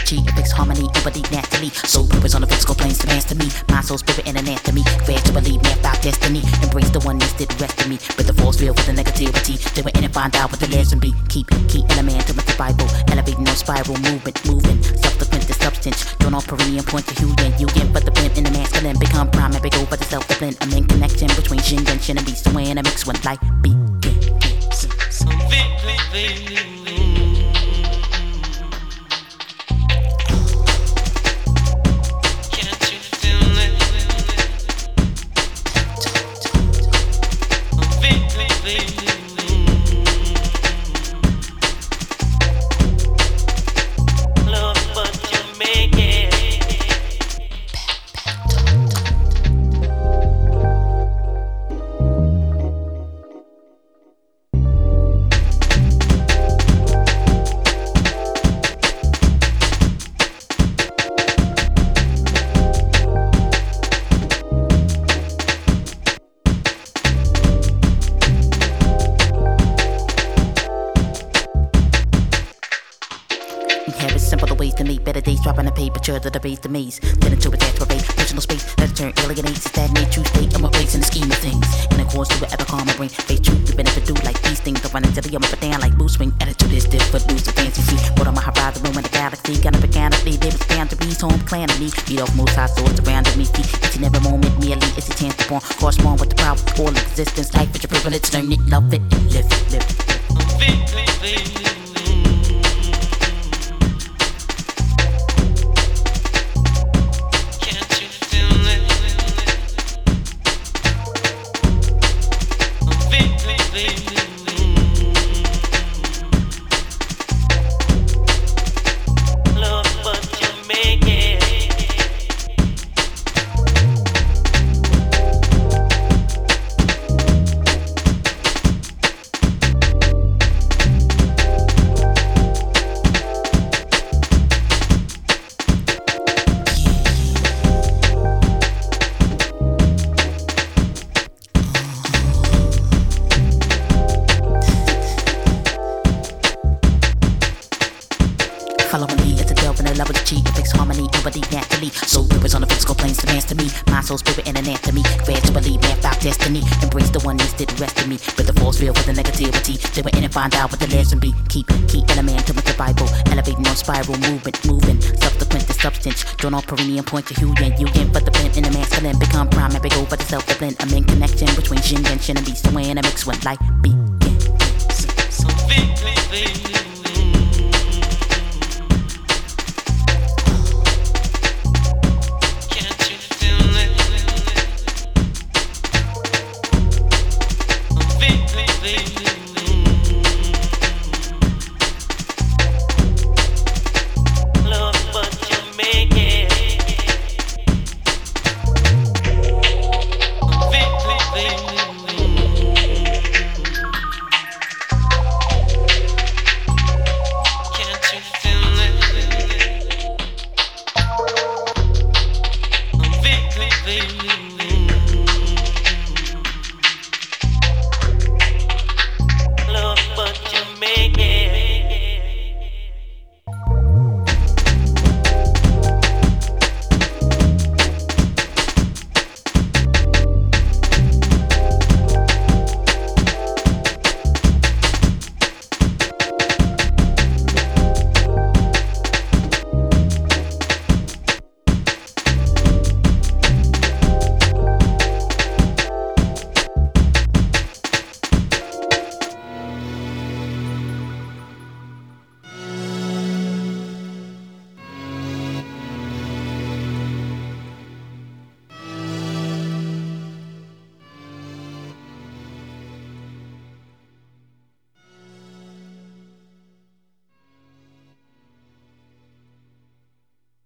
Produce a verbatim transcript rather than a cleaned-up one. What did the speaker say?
cheat, it fix harmony, embodied naturally. Soul purpose on the physical planes, demands to me. My soul, spirit, and anatomy. Fair to believe, mapped out destiny. Embrace the oneness, did the rest of me. But the force field with the negativity. They were in and find out what the lesson be. Keep, key element to my survival. Elevating no spiral, movement, moving. Subsequent to substance. Drawn off perineum, point to Huyen. You get but the pimp in the masculine. Become prime and big over the self-discipline. I'm in connection between Shin and Shin and Beast. Somewhere in a mix when life begins. Habits simple the ways to meet, better days dropping the paper, to the base to maze. Then into a death for base, personal space, let it turn alienates, stagnate, true state, and my place in the scheme of things. In accordance to whatever karma bring, face truth, you benefit do like these things. I run into the yum up and down like boost swing, attitude is different, lose the fancy see. Put on my horizon, room in the galaxy, gonna be organically, they was boundaries, home planet me. Beat off most high swords around me, see, each and every moment, merely it's a chance to form, correspond with the power of all existence, life is your privilege, learn it, love it, live it, live it. Follow me, it's a delve in the love of the cheat, it fix harmony, embody naturally. Soul purpose on the physical planes, demands to me. My soul, spirit, and anatomy. Fair to believe, mapped out destiny. Embrace the oneness, did the rest of me. But the force field with the negativity. They were in and find out what the lesson be. Keep, key element to my survival. Elevating no spiral, movement, moving. Subsequent to substance. Drawn off perineum, point to Huyen. You get but the pimp in the masculine. Become prime and big over the self-discipline. I'm in connection between Shin and Shin and Beast. Somewhere in a mix when life begins. So, so, baby.